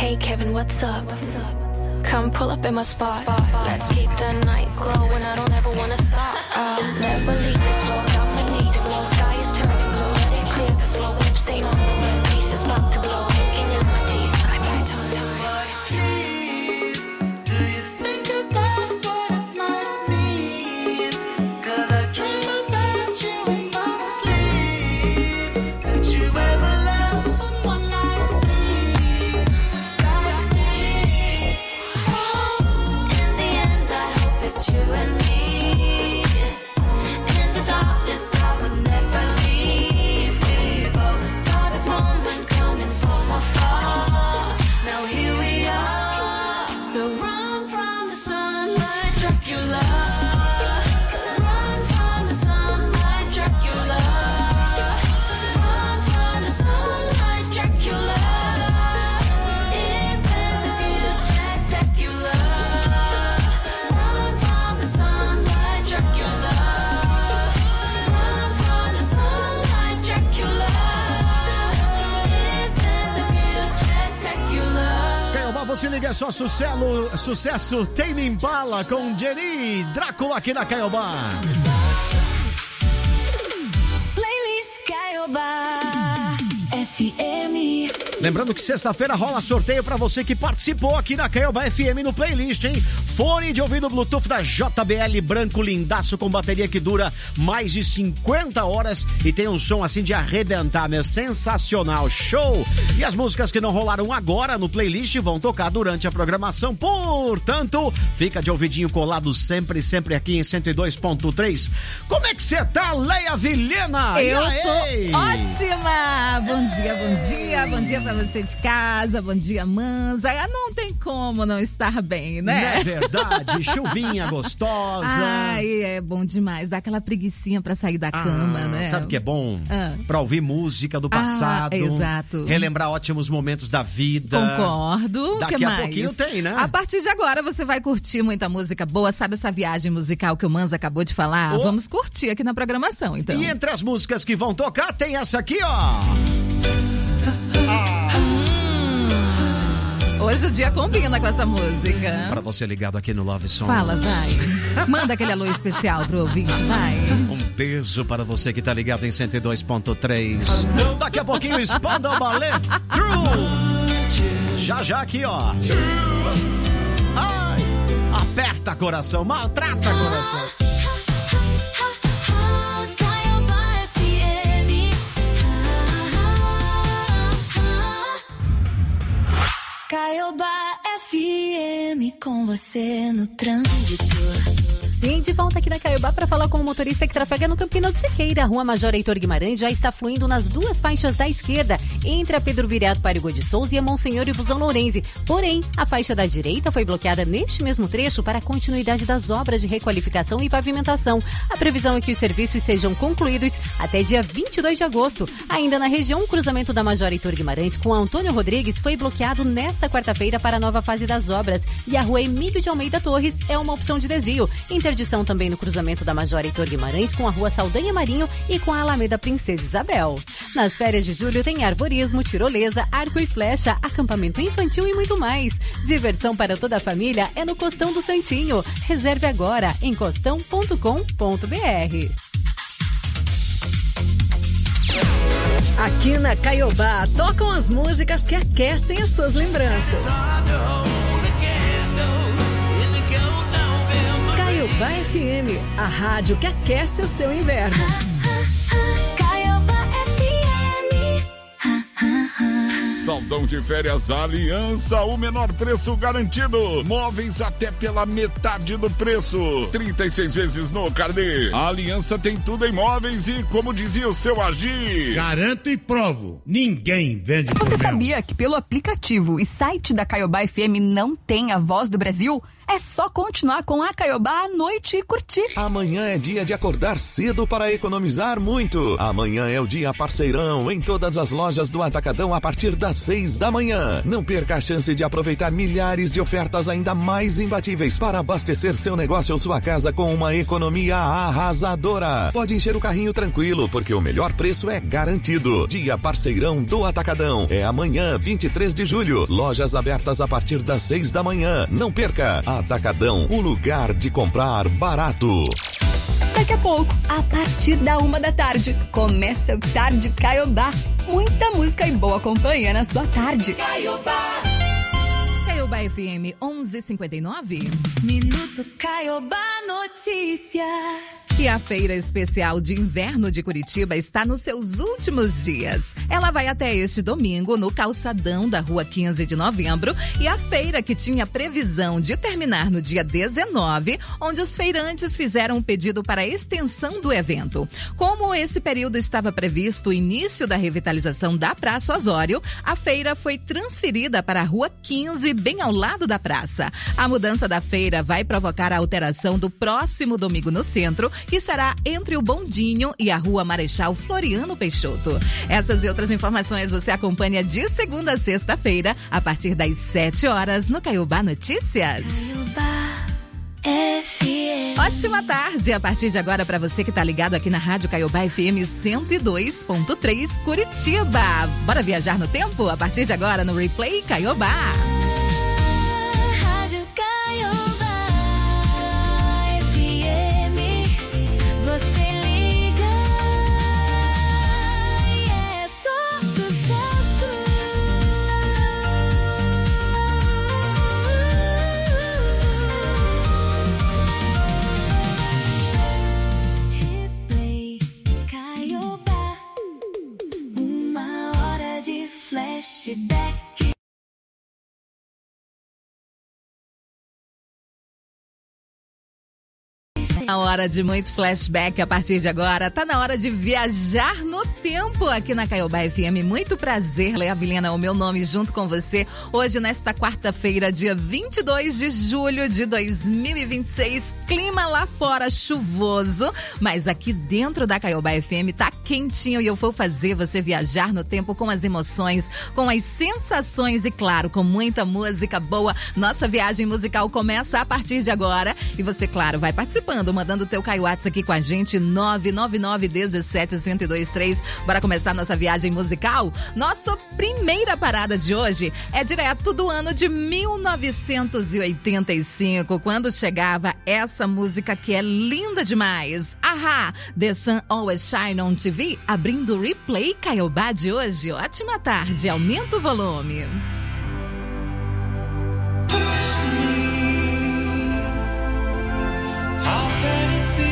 Hey Kevin, what's up? Come pull up in my spot. Let's keep the night glowing. I don't ever wanna stop. I'll never leave this floor. Got my need to blow. Sky is turning blue. Let it clear the slow lip stain on the rim. Pieces about to blow. Sinking in my teeth. I bite on time. Se liga, é só sucesso Tame Impala com Jenny Drácula aqui na Caiobá. Playlist Caiobá FM. Lembrando que sexta-feira rola sorteio pra você que participou aqui na Caiobá FM no Playlist, hein? Fone de ouvido Bluetooth da JBL branco lindaço com bateria que dura mais de 50 horas e tem um som assim de arrebentar, meu, sensacional, show! E as músicas que não rolaram agora no Playlist vão tocar durante a programação, portanto, fica de ouvidinho colado sempre aqui em 102.3. Como é que você tá, Leia Vilhena? Eu tô ótima! Bom dia pra você de casa, bom dia, Manza. Não tem como não estar bem, né? Não é verdade, chuvinha gostosa. Ai, é bom demais, dá aquela preguicinha pra sair da cama, né? Sabe o que é bom? Pra ouvir música do passado. Exato. Relembrar ótimos momentos da vida. Concordo. Daqui que a mais? pouquinho tem, né? A partir de agora você vai curtir muita música boa. Sabe essa viagem musical que o Manza acabou de falar? Vamos curtir aqui na programação, então. E entre as músicas que vão tocar tem essa aqui, ó. Hoje o dia combina com essa música. Pra você ligado aqui no Love Songs. Fala, vai. Manda aquele alô especial pro ouvinte, vai. Um beijo para você que tá ligado em 102.3. Daqui a pouquinho, Spandau Ballet True. Já aqui, ó. Ai, aperta coração, maltrata coração. Caiobá FM com você no trânsito. Sim, de volta aqui na Caiobá para falar com o motorista que trafega no Campino de Siqueira. A Rua Major Heitor Guimarães já está fluindo nas duas faixas da esquerda, entre a Pedro Viriato Parigo de Souza e a Monsenhor Ivuzão Lourense. Porém, a faixa da direita foi bloqueada neste mesmo trecho para a continuidade das obras de requalificação e pavimentação. A previsão é que os serviços sejam concluídos até dia 22 de agosto. Ainda na região, o cruzamento da Major Heitor Guimarães com a Antônio Rodrigues foi bloqueado nesta quarta-feira para a nova fase das obras. E a Rua Emílio de Almeida Torres é uma opção de desvio. Interdição também no cruzamento da Major Heitor Guimarães com a Rua Saldanha Marinho e com a Alameda Princesa Isabel. Nas férias de julho tem arborismo, tirolesa, arco e flecha, acampamento infantil e muito mais. Diversão para toda a família é no Costão do Santinho. Reserve agora em costão.com.br. Aqui na Caiobá tocam as músicas que aquecem as suas lembranças. Caiobá FM, a rádio que aquece o seu inverno. Caiobá FM. Saldão de férias Aliança, o menor preço garantido. Móveis até pela metade do preço. 36 vezes no carnê. A Aliança tem tudo em móveis e, como dizia o seu Agir, garanto e provo, ninguém vende. Você sabia que pelo aplicativo e site da Caiobá FM não tem a voz do Brasil? É só continuar com a Caiobá à noite e curtir. Amanhã é dia de acordar cedo para economizar muito. Amanhã é o dia parceirão em todas as lojas do Atacadão a partir das 6 da manhã. Não perca a chance de aproveitar milhares de ofertas ainda mais imbatíveis para abastecer seu negócio ou sua casa com uma economia arrasadora. Pode encher o carrinho tranquilo, porque o melhor preço é garantido. Dia parceirão do Atacadão. É amanhã, 23 de julho. Lojas abertas a partir das 6 da manhã. Não perca. Atacadão, o lugar de comprar barato. Daqui a pouco, a partir da 1h, começa o Tarde Caiobá. Muita música e boa companhia na sua tarde. Caiobá FM 11:59. Minuto Caiobá Notícias. E a Feira Especial de Inverno de Curitiba está nos seus últimos dias. Ela vai até este domingo no calçadão da Rua 15 de Novembro e a feira, que tinha previsão de terminar no dia 19, onde os feirantes fizeram um pedido para a extensão do evento. Como esse período estava previsto o início da revitalização da Praça Osório, a feira foi transferida para a Rua 15, bem ao lado da praça. A mudança da feira vai provocar a alteração do próximo domingo no centro, que será entre o Bondinho e a Rua Marechal Floriano Peixoto. Essas e outras informações você acompanha de segunda a sexta-feira, a partir das 7 horas, no Caiobá Notícias. Caiobá FM. Ótima tarde, a partir de agora, para você que tá ligado aqui na Rádio Caiobá FM 102.3 Curitiba. Bora viajar no tempo? A partir de agora no Replay Caiobá. Rádio Caiobá FM. Você liga e é só sucesso. Replay Caiobá. 1 hora de flashback. Na hora de muito flashback a partir de agora, tá na hora de viajar no tempo aqui na Caiobá FM. Muito prazer, Leia Vilhena, o meu nome, junto com você. Hoje, nesta quarta-feira, dia 22 de julho de 2026, clima lá fora chuvoso, mas aqui dentro da Caiobá FM tá quentinho e eu vou fazer você viajar no tempo com as emoções, com as sensações e, claro, com muita música boa. Nossa viagem musical começa a partir de agora e você, claro, vai participando, mandando o teu Caiuats aqui com a gente, 999-17-1023. Bora começar nossa viagem musical? Nossa primeira parada de hoje é direto do ano de 1985, quando chegava essa música que é linda demais. Ahá, The Sun Always Shine on TV, abrindo o Replay Caiobá de hoje. Ótima tarde, aumenta o volume. How can it be?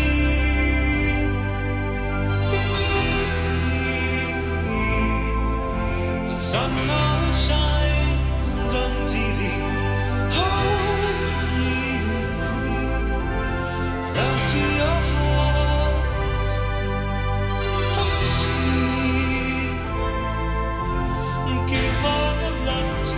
The sun always shines on TV. Hold me close to your heart. Touch me. Give all love to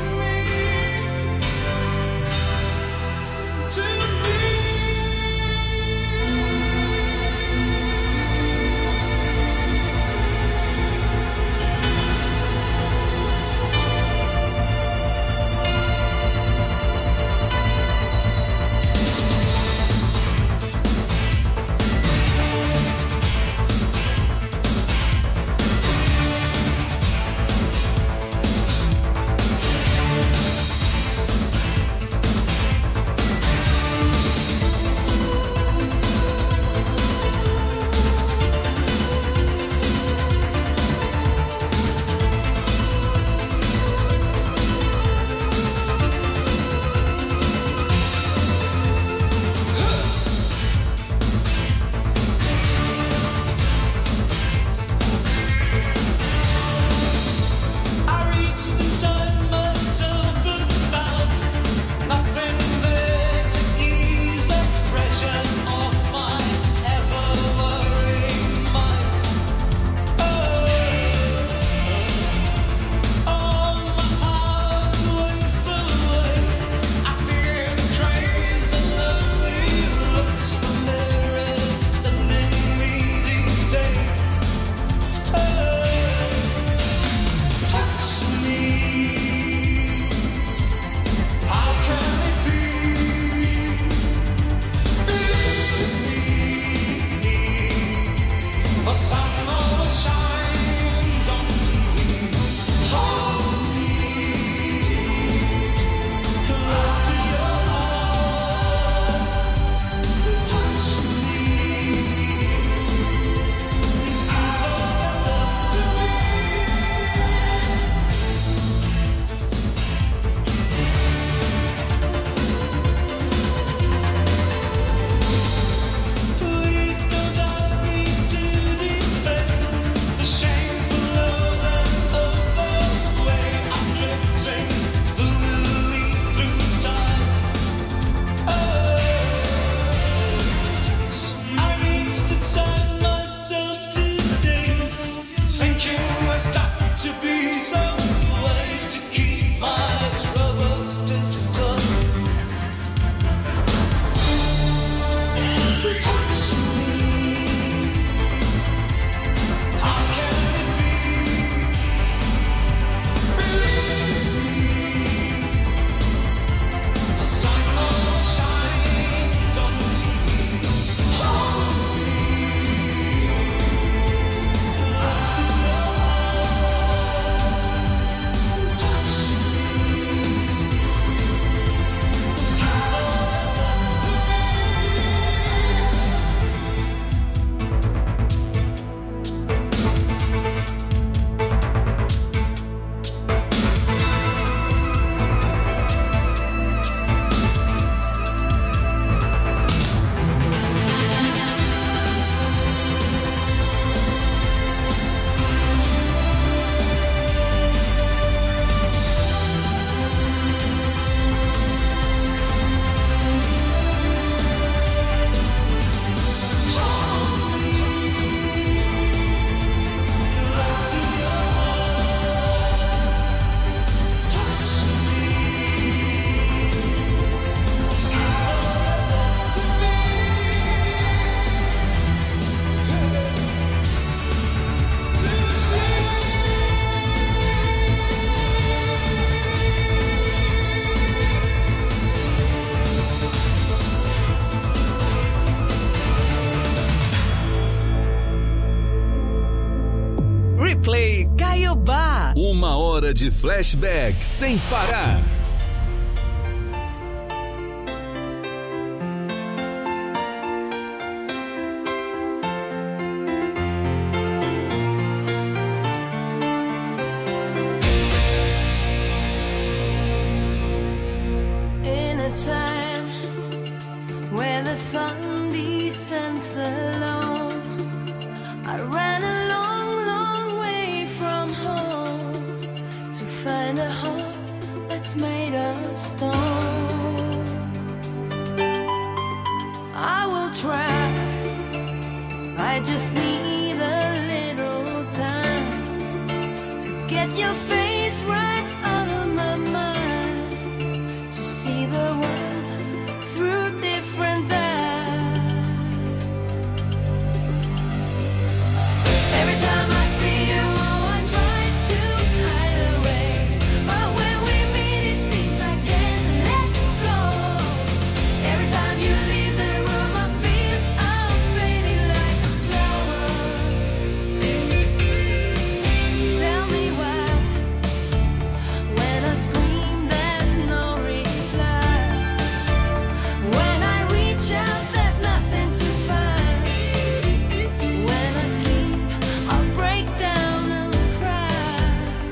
hora de flashback sem parar. In a time when the sun descends alone, I ran a long, long way from home to find a heart that's made of stone. I will try, I just need a little time to get your face right out of my mind, to see the world through different eyes. Every time I see you, oh, I try to hide away, but when we meet, it seems I can't let go. Every time you leave the room, I feel I'm fading like a flower. Tell me why, when I scream, there's no reply. When I reach out, there's nothing to find. When I sleep, I'll break down and cry.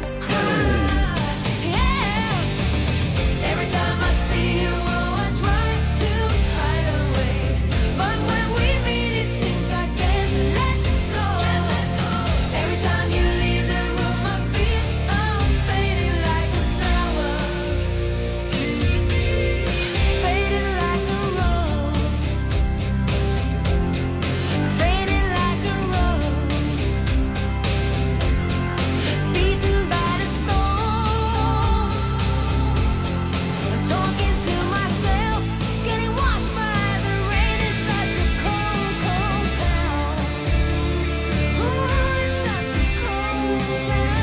Yeah. Every time I see you, oh, I try to hide away, but when we meet, it seems I can't let go. Every time you leave the room, I feel I'm fading like a flower, fading like a rose, fading like a rose, beaten by the storm, talking to myself, getting washed by the rain. It's such a cold, cold town. Ooh, it's such a cold town.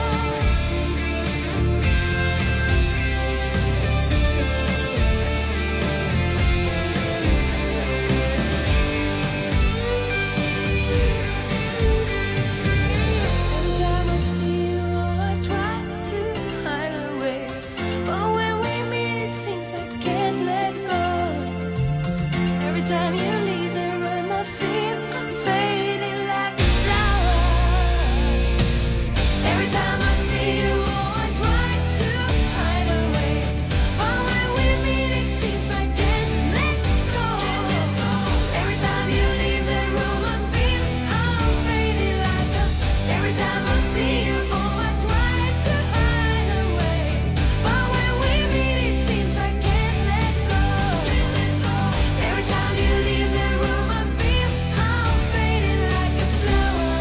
Every time I see you, oh, I try to hide away, but when we meet, it seems I can't let go. Every time you leave the room, I feel I'm fading like a flower. Every time I see you, oh, I try to hide away, but when we meet, it seems I can't let go. Every time you leave the room, I feel I'm fading like a. Every time I see you, oh, I try to hide away, but when we meet, it seems I can't let go. Every time you leave the room, I feel I'm fading like a flower.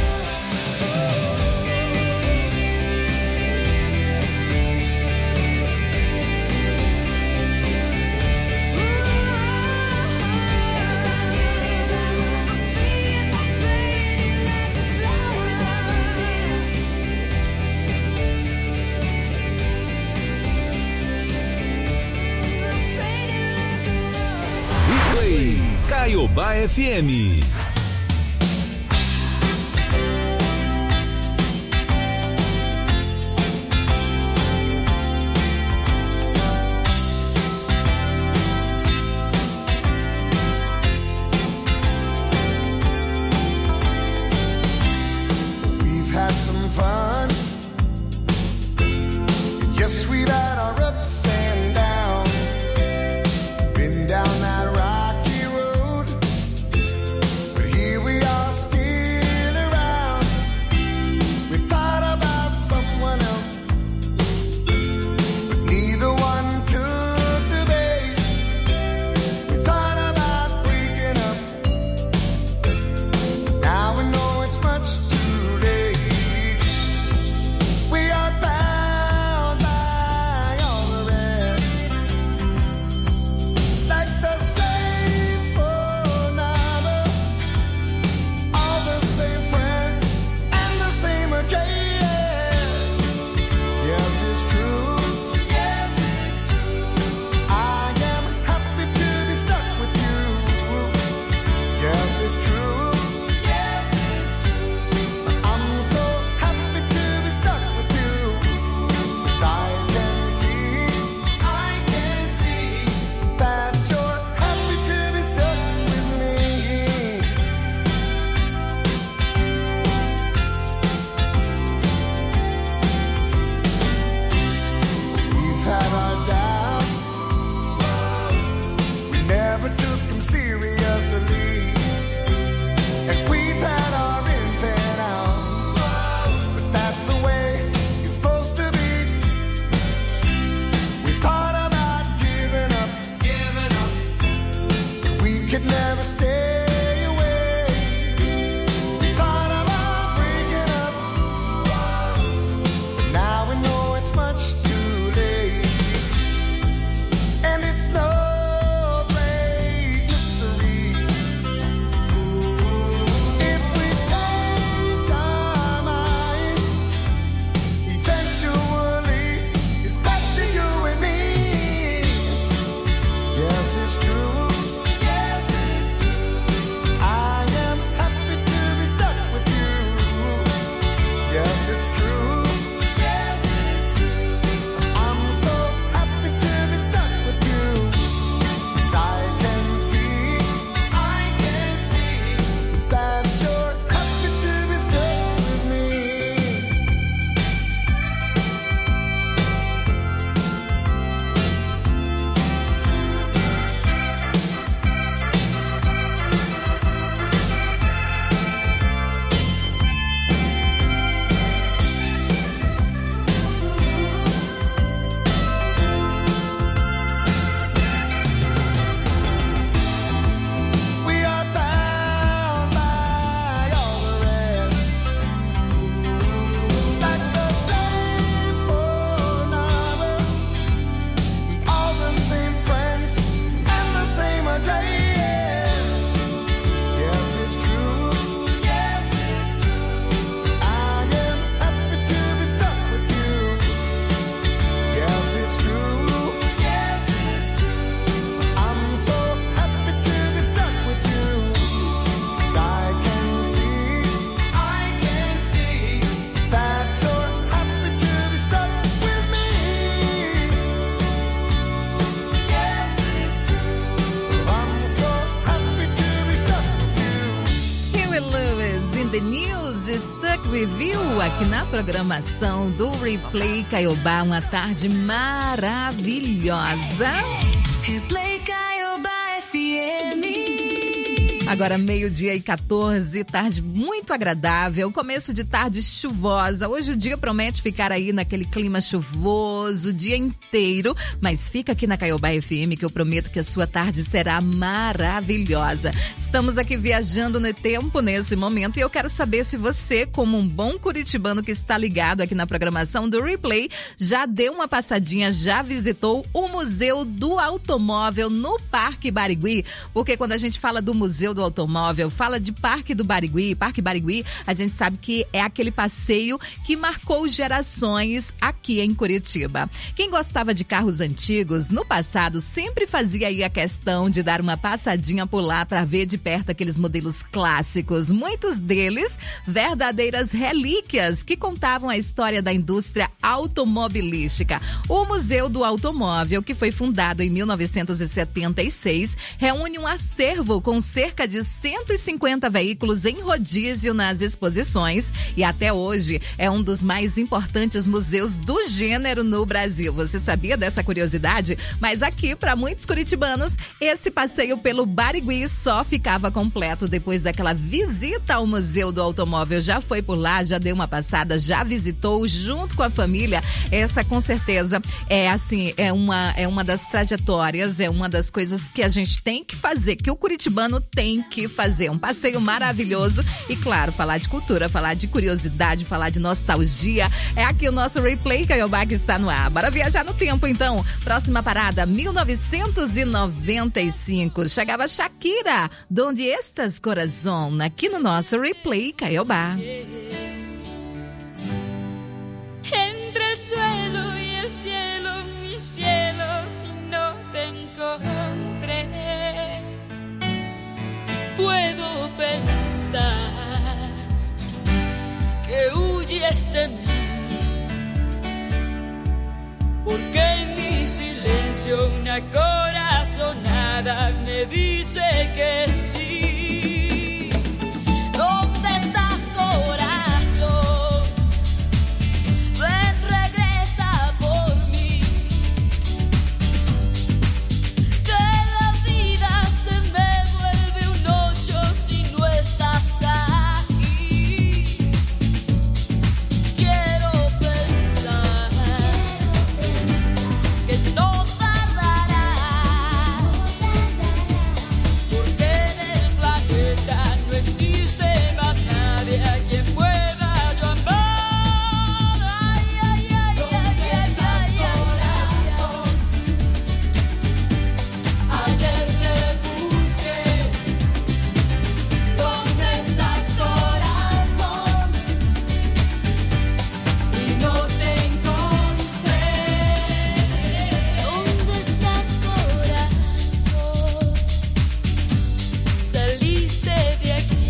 Replay Caiobá FM. We've had some fun. Yes, we've had our ups and downs. Been down that rocky road. But the News, Stuck With You, aqui na programação do Replay Caiobá. Uma tarde maravilhosa. Replay Caiobá FM. Agora 12:14, tarde muito agradável, começo de tarde chuvosa. Hoje o dia promete ficar aí naquele clima chuvoso o dia inteiro, mas fica aqui na Caiobá FM que eu prometo que a sua tarde será maravilhosa. Estamos aqui viajando no tempo nesse momento e eu quero saber se você, como um bom curitibano que está ligado aqui na programação do Replay, já deu uma passadinha, já visitou o Museu do Automóvel no Parque Barigui, porque quando a gente fala do Museu do Automóvel, fala de Parque do Barigui, Parque Barigui, a gente sabe que é aquele passeio que marcou gerações aqui em Curitiba. Quem gostava de carros antigos, no passado, sempre fazia aí a questão de dar uma passadinha por lá para ver de perto aqueles modelos clássicos, muitos deles verdadeiras relíquias que contavam a história da indústria automobilística. O Museu do Automóvel, que foi fundado em 1976, reúne um acervo com cerca de 150 veículos em rodízio nas exposições e até hoje é um dos mais importantes museus do gênero no Brasil. Você sabia dessa curiosidade? Mas aqui, para muitos curitibanos, esse passeio pelo Barigui só ficava completo depois daquela visita ao Museu do Automóvel. Já foi por lá, já deu uma passada, já visitou junto com a família. Essa com certeza é assim, é uma das trajetórias, é uma das coisas que a gente tem que fazer, que o curitibano tem que fazer. Um passeio maravilhoso e, claro, falar de cultura, falar de curiosidade, falar de nostalgia. É aqui o nosso Replay Caiobá que está no ar. Bora viajar no tempo, então. Próxima parada, 1995. Chegava Shakira, Donde Estas Corazón, aqui no nosso Replay Caiobá. Entre el suelo y el cielo, mi cielo, no te encontré. Puedo pensar que huyes de mí, porque en mi silencio una corazonada me dice que sí. ¿Dónde estás, corazón? Ven, regresa por mí, que la vida se me vuelve un hoyo si no estás aquí. Quiero pensar que no tardarás, porque en el planeta no existe más nadie a quien pueda yo amar. Ay, ay, ay, ay, ay, ay, corazón. Ayer te busqué. ¿Dónde estás, corazón? Y no te encontré. ¿Dónde estás, corazón? Saliste de aquí.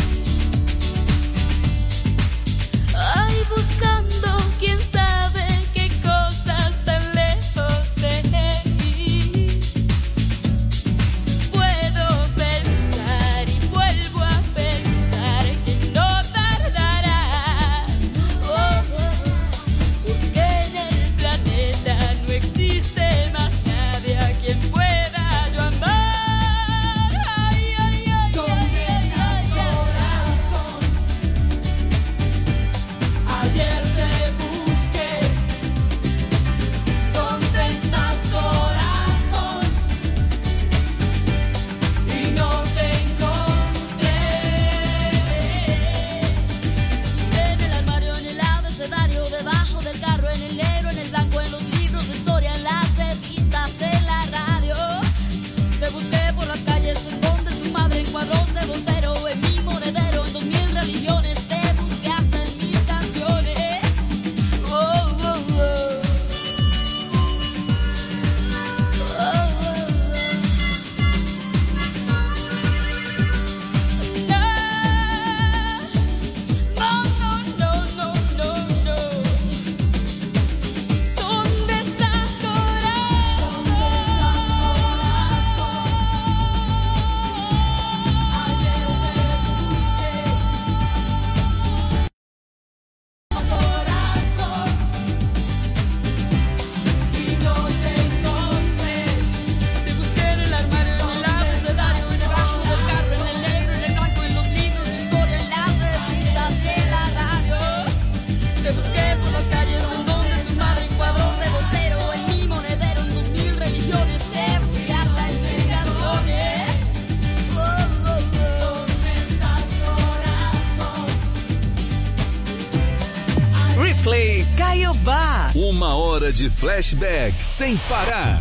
Ay, buscando quién sabe qué cosas tan lejos de mí. Puedo pensar y vuelvo a pensar que no tardarás, porque en el planeta no existe más nadie a quien pueda yo amar. Ay, ay, ay, ¿dónde estás, corazón? Ayer te busqué. ¿Dónde estás, corazón? Y no te encontré. Busqué en el armario, en el abecedario, debajo del carro, en el negro, en el blanco, en los libros de historia, en las revistas, en la radio. Te busqué por las calles en donde tu madre en cuadros de Voltaire, en mi monedero, en 2000 religiones. Te busqué hasta en mis canciones. Oh, oh, oh. Oh, oh, oh. No, no, no, no, no. ¿Dónde estás, corazón? Hora de flashback sem parar.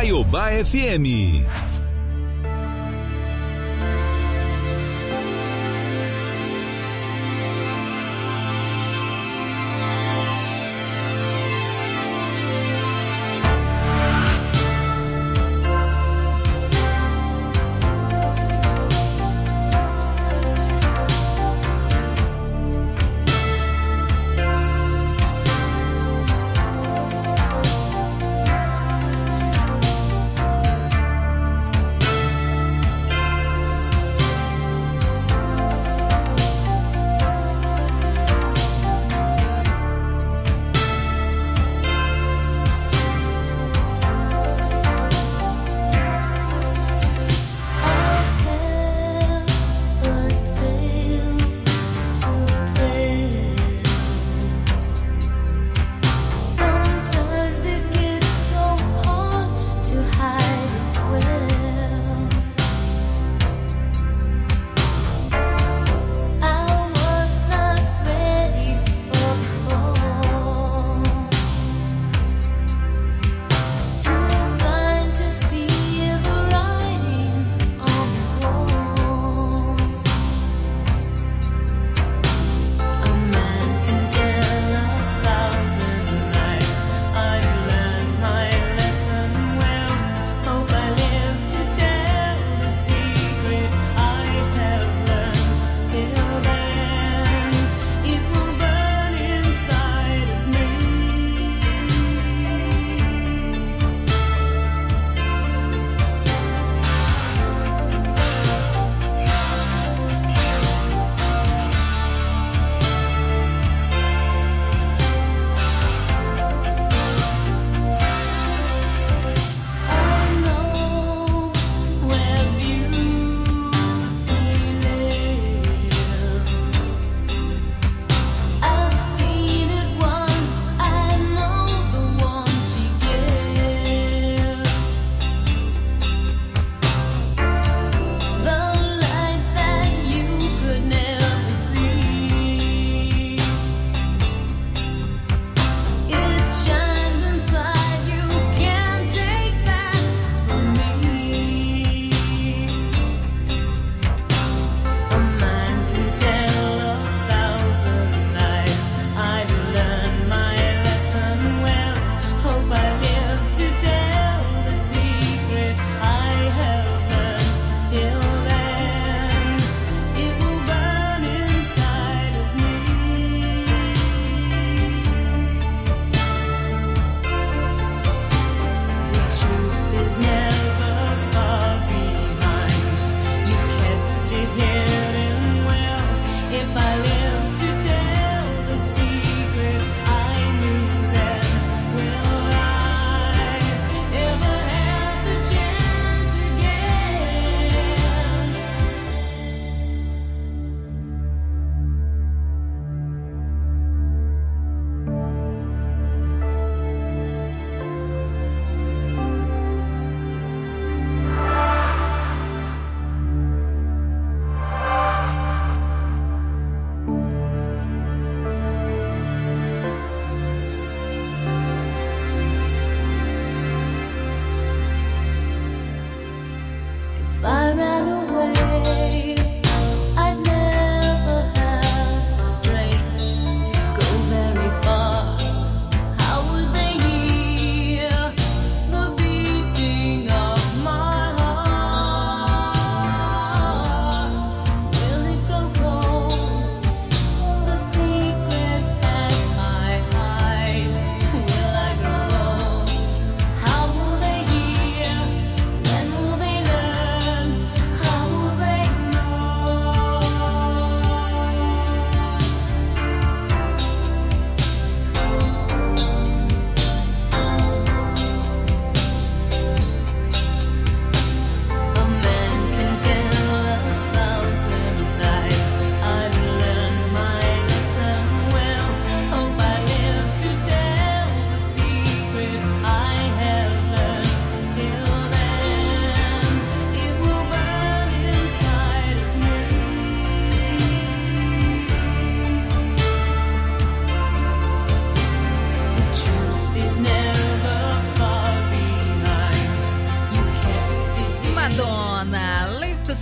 Caiobá FM.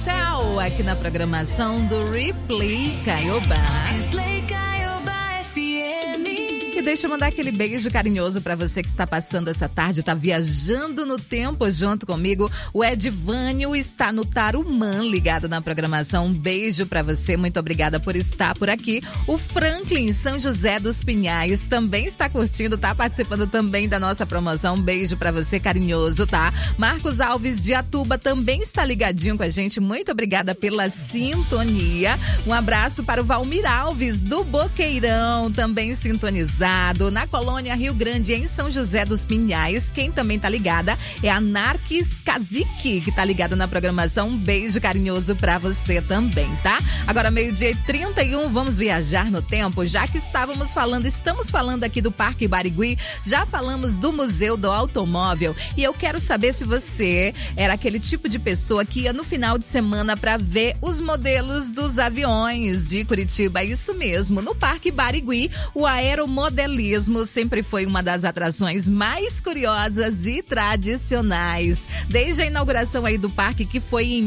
Hotel, aqui na programação do Replay Caiobá. Replay Caiobá FM. E deixa eu mandar aquele beijo carinhoso pra você que está passando essa tarde, tá viajando no tempo junto comigo. O Edvânio está no Tarumã, ligado na programação. Um beijo pra você, muito obrigada por estar por aqui. O Franklin, São José dos Pinhais, também está curtindo, tá participando também da nossa promoção. Um beijo pra você, carinhoso, tá? Marcos Alves de Atuba também está ligadinho com a gente. Muito obrigada pela sintonia. Um abraço para o Valmir Alves do Boqueirão, também sintonizado. Na colônia Rio Grande, em São José dos Pinhais. Quem também tá ligada é a Narques Kazik, que tá ligada na programação. Um beijo carinhoso pra você também, tá? Agora, 12h31, vamos viajar no tempo, já que estamos falando aqui do Parque Barigui, já falamos do Museu do Automóvel, e eu quero saber se você era aquele tipo de pessoa que ia no final de semana pra ver os modelos dos aviões de Curitiba. Isso mesmo, no Parque Barigui, o aeromodelismo sempre foi uma das atrações mais curiosas e tradicionais. Desde a inauguração aí do parque, que foi em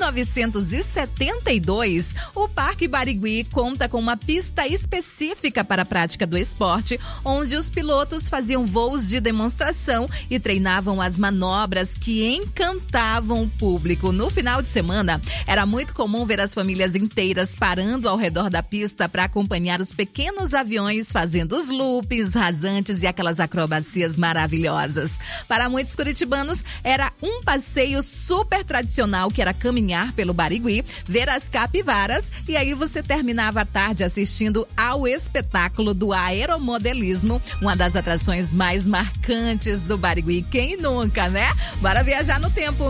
1972, o Parque Barigui conta com uma pista específica para a prática do esporte, onde os pilotos faziam voos de demonstração e treinavam as manobras que encantavam o público. No final de semana, era muito comum ver as famílias inteiras parando ao redor da pista para acompanhar os pequenos aviões fazendo os loopings rasantes e aquelas acrobacias maravilhosas. Para muitos curitibanos, era um passeio super tradicional, que era caminhar pelo Barigui, ver as capivaras, e aí você terminava a tarde assistindo ao espetáculo do aeromodelismo, uma das atrações mais marcantes do Barigui. Quem nunca, né? Bora viajar no tempo.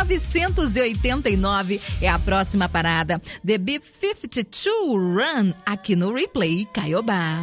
1989 é a próxima parada. The B-52 Run, aqui no Replay Caiobá.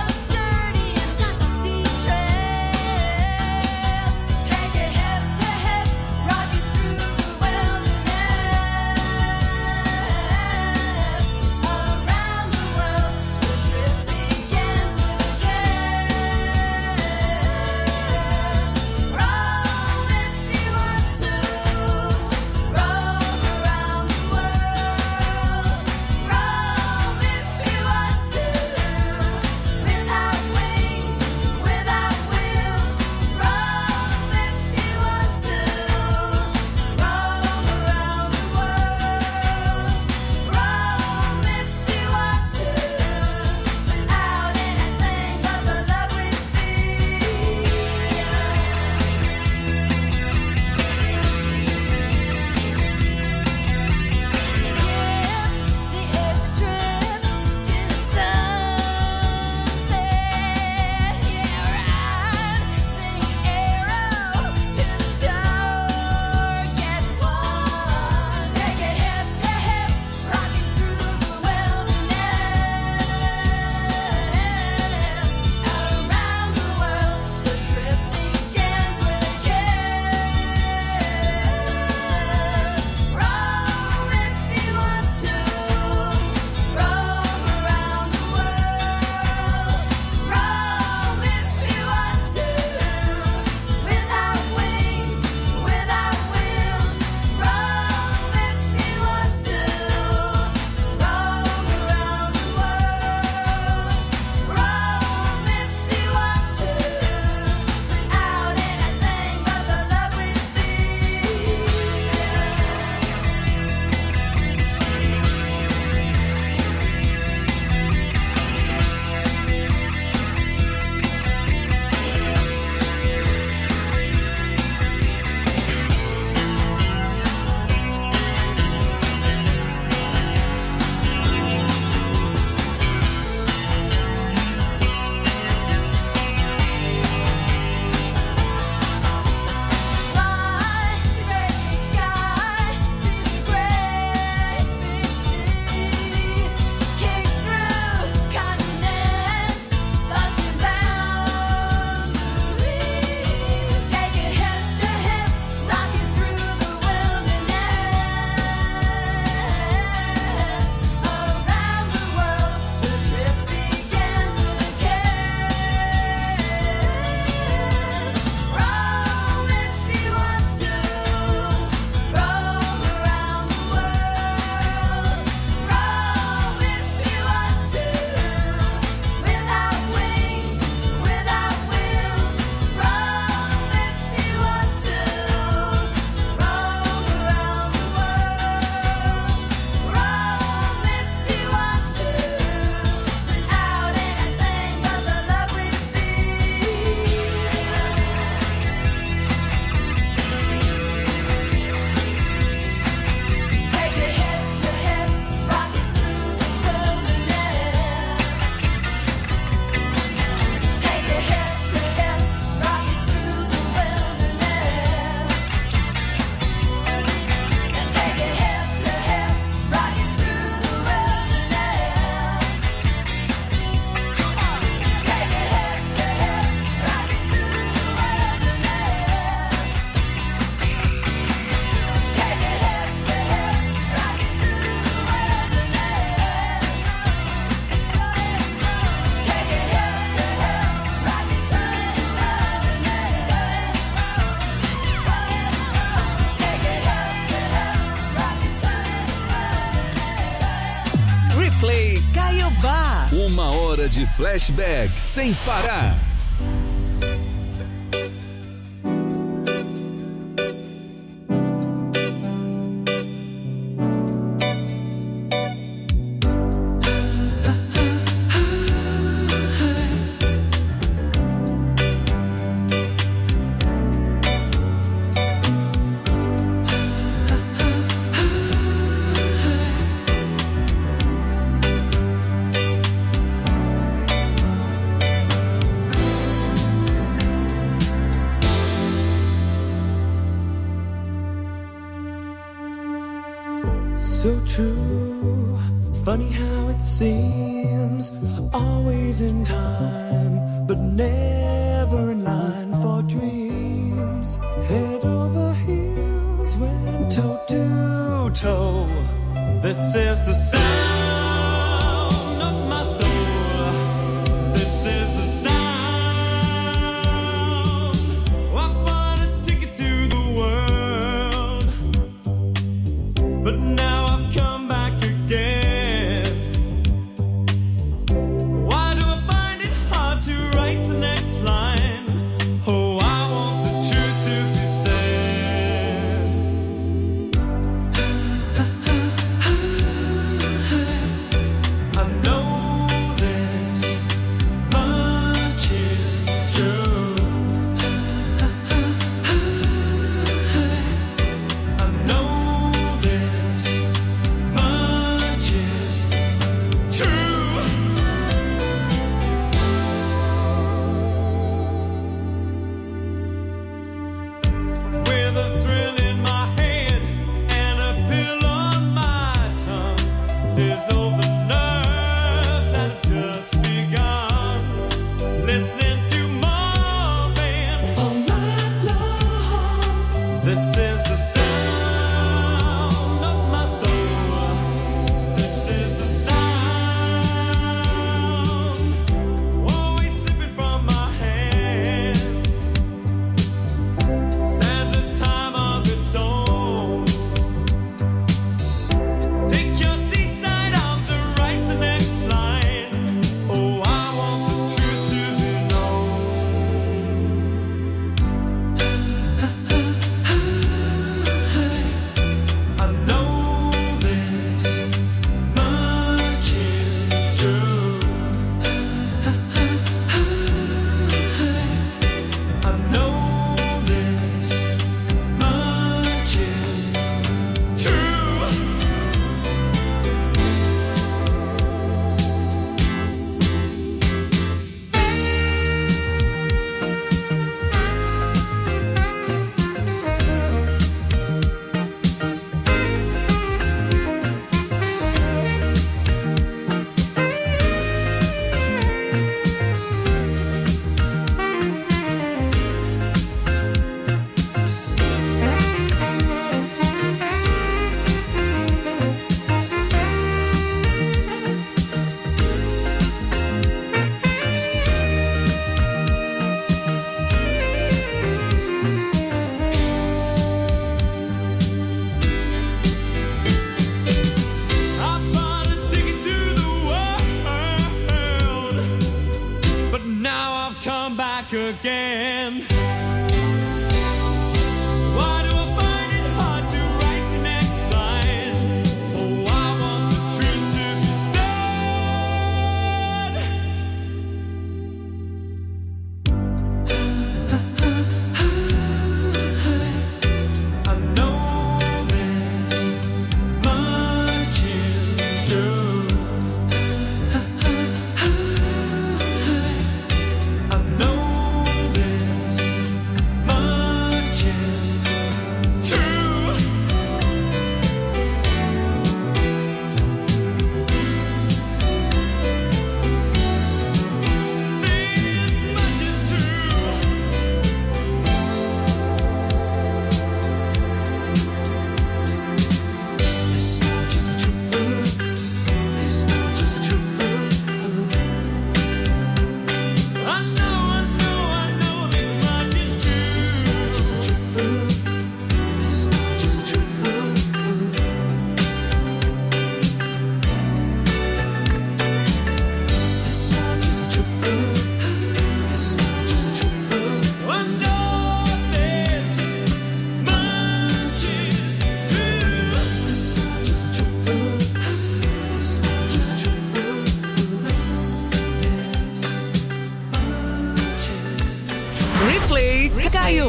Drag your hip to hip. hora de flashback sem parar. So true, funny how it seems, always in time, but never in line for dreams. Head over heels, went toe to toe. This is the sound of my soul. This is the sound. I want a ticket to the world, but now I've come back again. Why do I find it hard to write the next line? Oh, I want the truth to be said.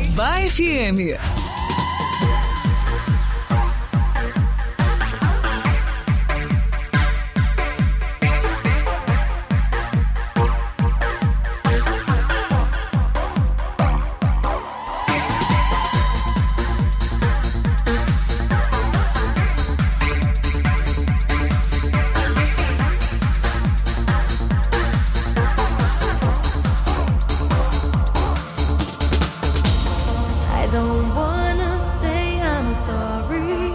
Caiobá FM. I don't wanna say I'm sorry,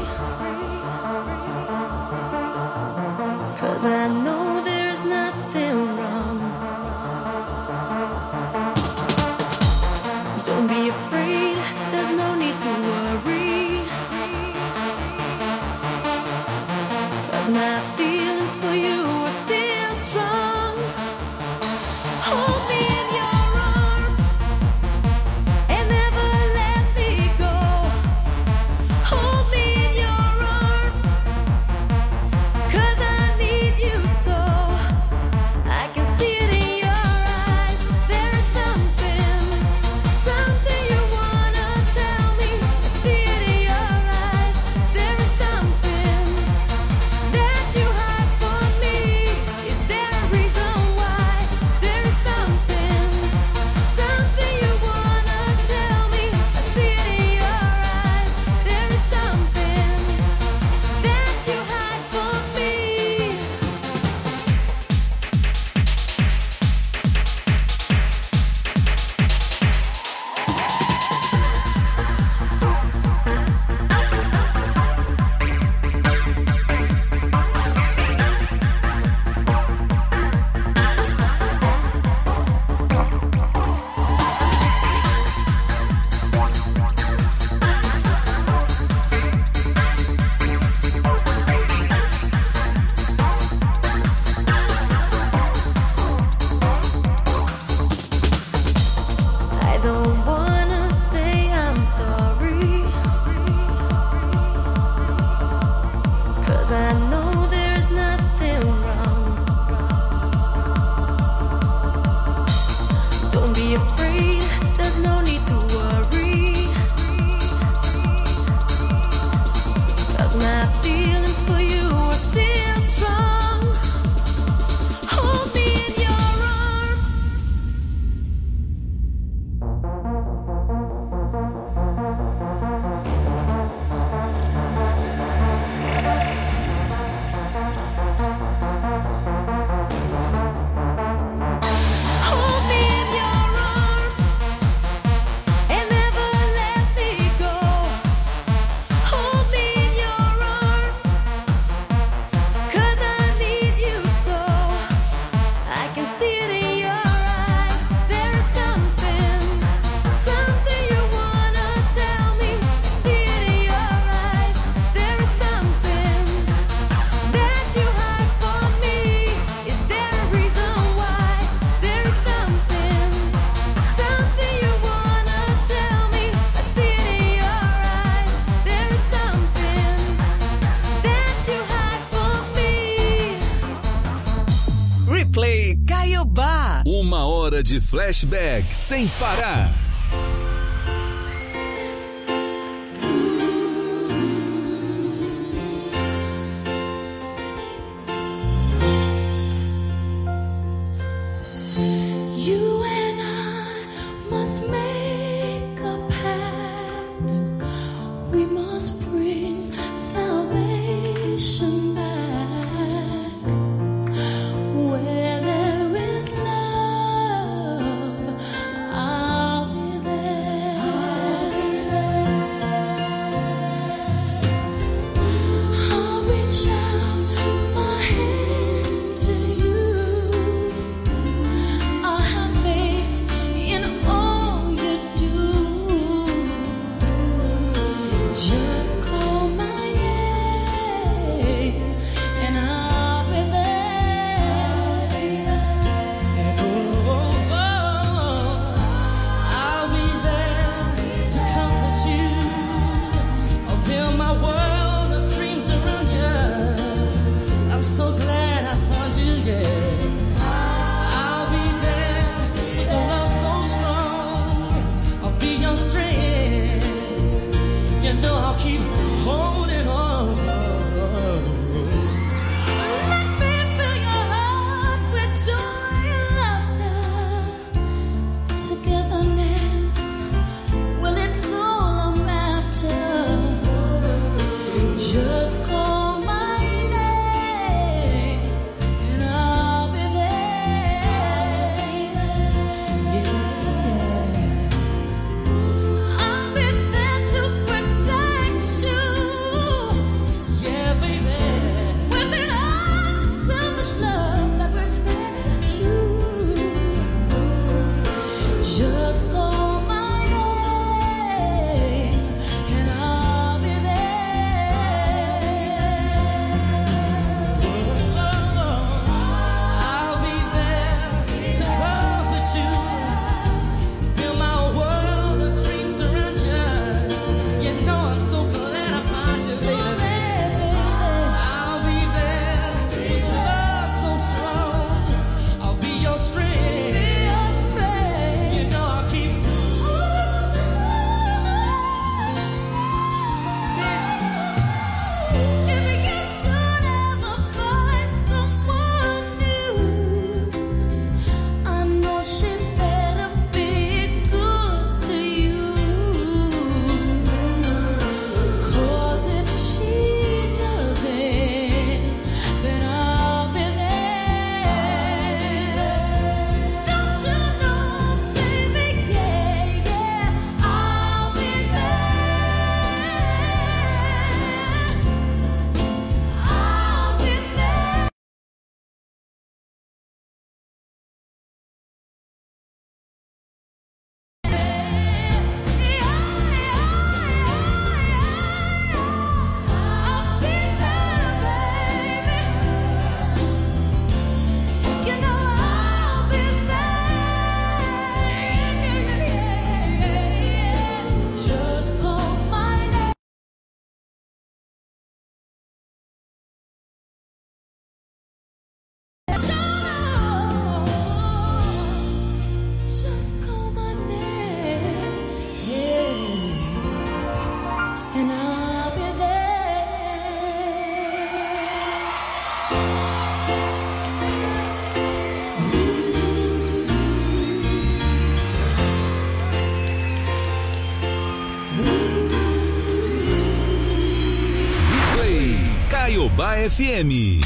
'cause I know there's nothing wrong. Don't be afraid, there's no need to worry, 'cause my feelings for you are still strong. Hold me in your arms and never let me go. Hold me in your arms, 'cause I need you so. I can see it in your eyes. There is something you wanna tell me. I see it in your eyes. There is something that you hide from me. Is there a reason why? There is something you wanna tell me. I see it in your eyes. There is something that you hide from me. I don't wanna say I'm sorry, 'cause I know there's nothing wrong. Don't be afraid, there's no need to worry, 'cause my feelings for you are still strong. Hold me in your arms. Hold me in your arms and never let me go. Hold me in your arms, 'cause I need you so. I can see it in your eyes. There is something you wanna tell me. I see it in your eyes. There is something that you hide from me. Is there a reason why? There is something you wanna tell me. I see it in your eyes. There is something that you hide from me. Replay Caiobá. 1 hora de flashback sem parar. You and I must make a pact. We must bring salvation back. Where there is love, I'll be there. Just call my name and I'll be there. Yeah. I'll be there to protect you. Yeah, baby. With an unselfish love that respects you. Just call my name and I'll be I'll be there to comfort you. Build my world of dreams around you. You know I'm so glad I found you, baby. I'll be there with love so strong. I'll be your strength. You know I'll keep. If you should ever find someone new, I know she better be good to you. 'Cause if she doesn't, then I'll be there. Don't you know, baby? Yeah, yeah, I'll be I'll be there. I'll be there, baby. You know I'll be there. Just call my name. Just call my name, yeah, and I'll be Play Caiobá FM.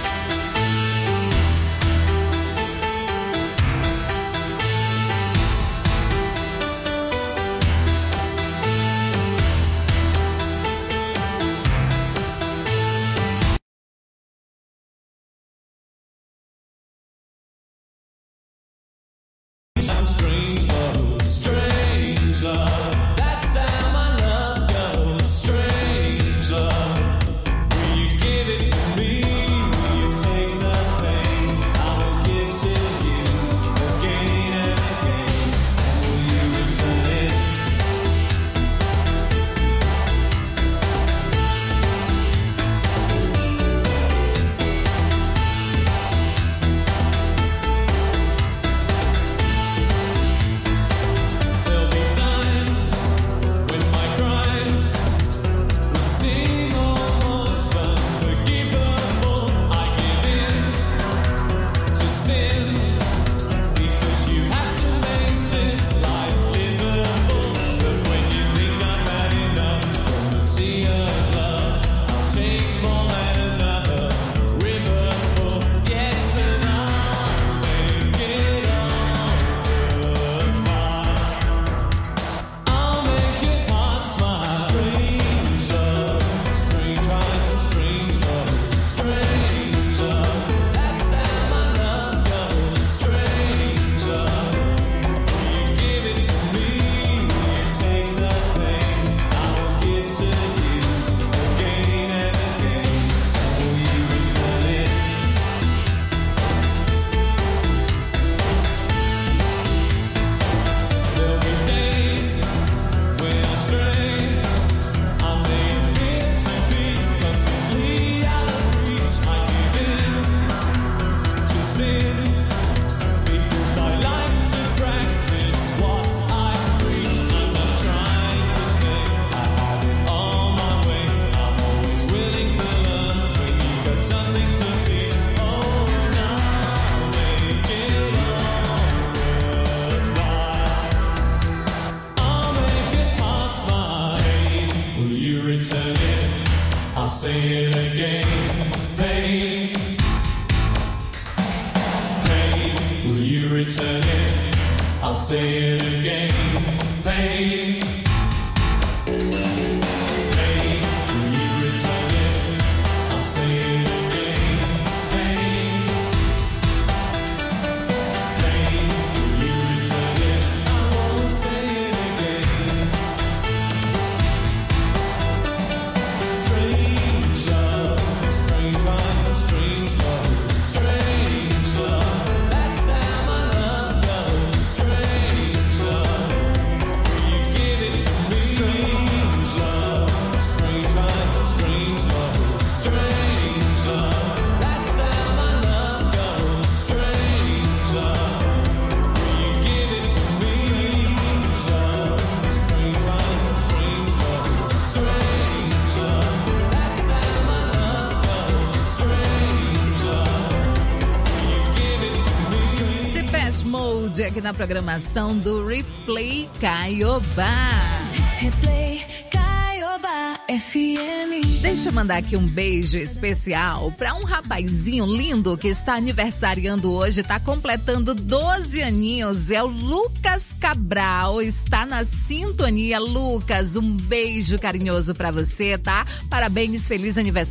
Strange love, that's how my love goes. Strange love, will you give it to me? Will you take the pain I will give to you again and again? Will you return it? I'll say it again. Pain, pain, will you return it? I'll say it again. Pain, pain, will you return it? I'll say it again. Pain, pain, will you return it? I won't say it again. Strange love, strange rise and strange love, strange love. That's how my love goes. Strange love, will you give it to me? Strange love, strange rise and strange love, strange love. That's how my love goes. Strange love, will you give it to me? Strange love, strange rise and strange love, strange love. That's how my love goes. Strange love, will you give it to me? Depeche Mode aqui na programação do Replay Caiobá. Replay Caiobá FM. Deixa eu mandar aqui um beijo especial para um rapazinho lindo que está aniversariando hoje, está completando 12 aninhos, é o Lucas Cabral, está na sintonia. Lucas, um beijo carinhoso para você, tá? Parabéns, feliz aniversário.